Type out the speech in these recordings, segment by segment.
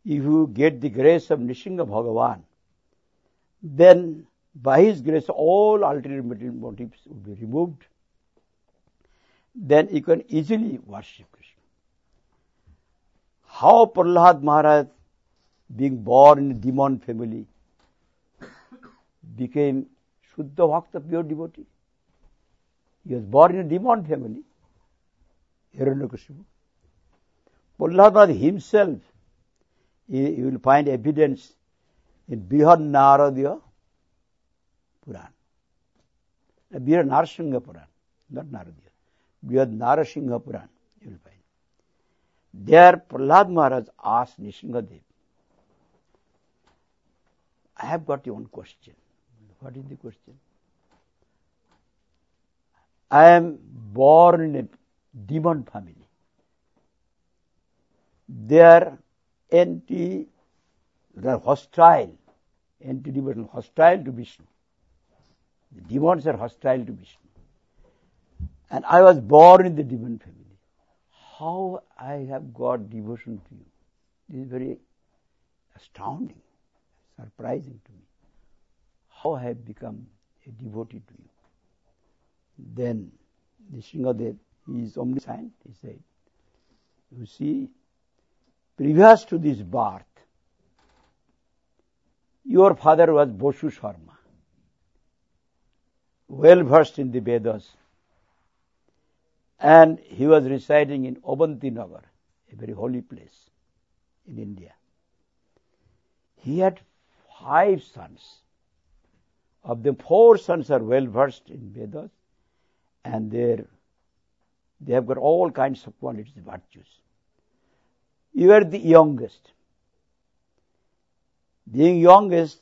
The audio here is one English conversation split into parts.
if you get the grace of Nrsimha Bhagavan, then by his grace all ulterior motives will be removed. Then you can easily worship Krishna. How Prahlad Maharaj, being born in a demon family, became Shuddha Bhakta, pure devotee? He was born in a demon family, Hiranyakashipu. Prahlad Maharaj himself, you will find evidence in Brihad Naradiya Puran. Brihad Narasingha Puran, not Naradiya. Brihad Narasingha Puran, you will find. There Prahlad Maharaj asked Nrsimhadev, I have got one question. What is the question? I am born in a demon family. They are hostile, anti-devotional, hostile to Vishnu. The demons are hostile to Vishnu. And I was born in the demon family. How I have got devotion to you? This is very astounding, surprising to me. How I have become a devotee to you? Then Nrsimhadev, he is omniscient, he said, you see, previous to this birth, your father was Boshu Sharma, well versed in the Vedas, and he was residing in Avanti Nagar, a very holy place in India. He had 5 sons. Of them, 4 sons are well versed in Vedas, and they have got all kinds of qualities, virtues. You are the youngest. Being youngest,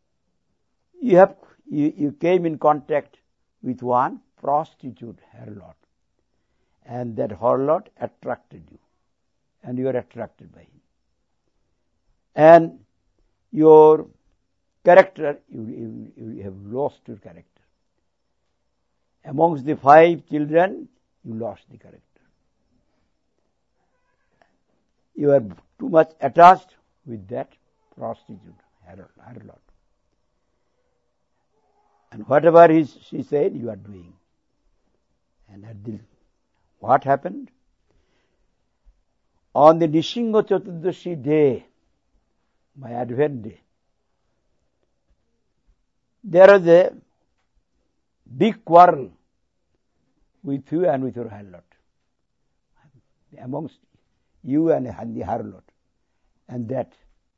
you came in contact with one prostitute harlot, and that harlot attracted you, and you are attracted by him. And your character, you have lost your character. Amongst the 5 children, you lost the character. You are too much attached with that prostitute, harlot. And whatever she said, you are doing. And what happened? On the Nrsimha Chaturdashi day, my Advent day, there was a big quarrel with you and with your harlot, amongst you and the harlot, and that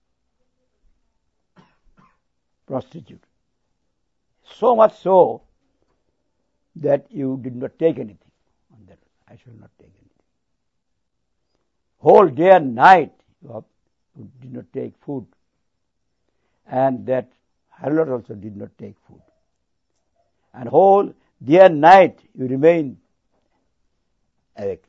prostitute. So much so that you did not take anything on that. I shall not take anything. Whole day and night you did not take food, and that harlot also did not take food. And whole day and night you remained awake.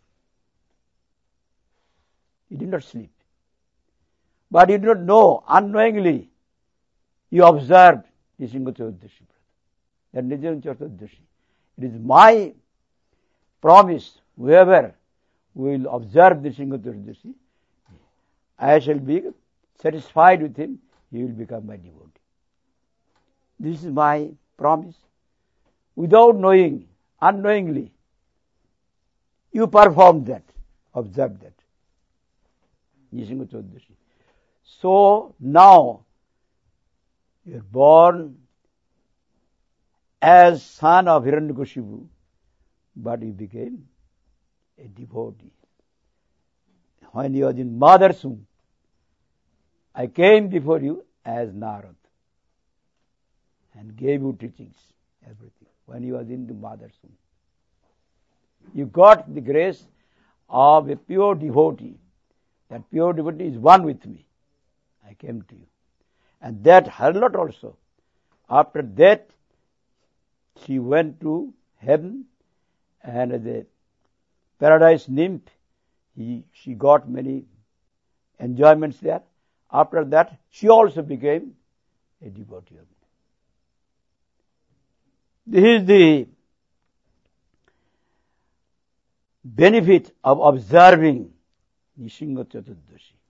You did not sleep. But you did not know, unknowingly, you observed Nrsimha Chaturdashi. That Nrsimha Chaturdashi. It is my promise, whoever will observe Nrsimha Chaturdashi, I shall be satisfied with him, he will become my devotee. This is my promise. Without knowing, unknowingly, you performed that, observed that. Nrsimha Chaturdashi. So now, you are born as son of Hiranyakashipu, but you became a devotee. When you was in mother's womb, I came before you as Narad and gave you teachings, everything. When you was in the mother's womb, you got the grace of a pure devotee. That pure devotee is one with me. I came to you. And that harlot also, after that, she went to heaven, and as a paradise nymph, she got many enjoyments there. After that, she also became a devotee of me. This is the benefit of observing Nrsimha Chaturdashi.